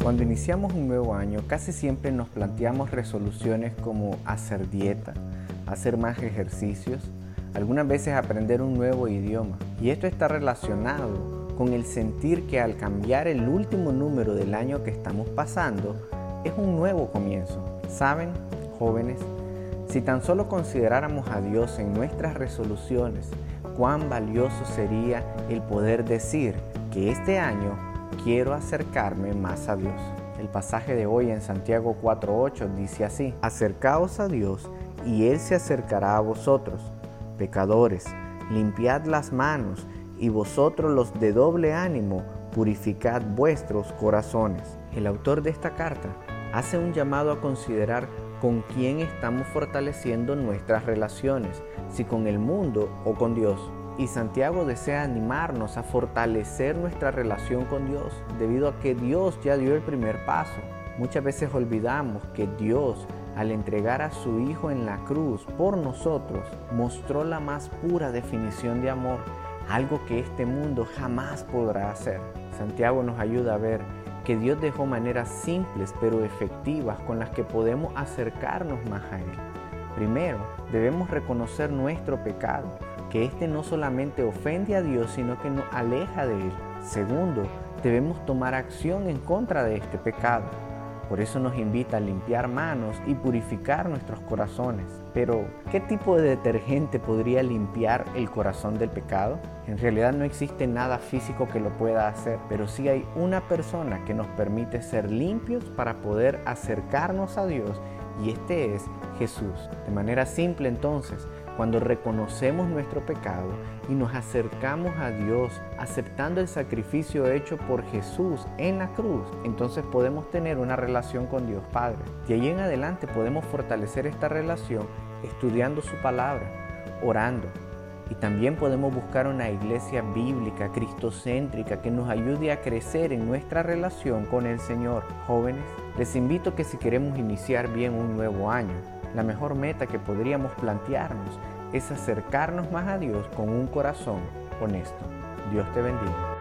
Cuando iniciamos un nuevo año, casi siempre nos planteamos resoluciones como hacer dieta, hacer más ejercicios, algunas veces aprender un nuevo idioma. Y esto está relacionado con el sentir que al cambiar el último número del año que estamos pasando, es un nuevo comienzo. ¿Saben, jóvenes? Si tan solo consideráramos a Dios en nuestras resoluciones, cuán valioso sería el poder decir que este año quiero acercarme más a Dios. El pasaje de hoy en Santiago 4:8 dice así: acercaos a Dios y Él se acercará a vosotros. Pecadores, limpiad las manos, y vosotros los de doble ánimo, purificad vuestros corazones. El autor de esta carta hace un llamado a considerar con quién estamos fortaleciendo nuestras relaciones, si con el mundo o con Dios. Y Santiago desea animarnos a fortalecer nuestra relación con Dios, debido a que Dios ya dio el primer paso. Muchas veces olvidamos que Dios, al entregar a su Hijo en la cruz por nosotros, mostró la más pura definición de amor, algo que este mundo jamás podrá hacer. Santiago nos ayuda a ver que Dios dejó maneras simples pero efectivas con las que podemos acercarnos más a Él. Primero, debemos reconocer nuestro pecado, que este no solamente ofende a Dios, sino que nos aleja de Él. Segundo, debemos tomar acción en contra de este pecado. Por eso nos invita a limpiar manos y purificar nuestros corazones. Pero, ¿qué tipo de detergente podría limpiar el corazón del pecado? En realidad no existe nada físico que lo pueda hacer, pero sí hay una persona que nos permite ser limpios para poder acercarnos a Dios, y este es Jesús. De manera simple entonces, cuando reconocemos nuestro pecado y nos acercamos a Dios aceptando el sacrificio hecho por Jesús en la cruz, entonces podemos tener una relación con Dios Padre. De ahí en adelante podemos fortalecer esta relación estudiando su palabra, orando. Y también podemos buscar una iglesia bíblica, cristocéntrica, que nos ayude a crecer en nuestra relación con el Señor. Jóvenes, les invito que si queremos iniciar bien un nuevo año, la mejor meta que podríamos plantearnos es acercarnos más a Dios con un corazón honesto. Dios te bendiga.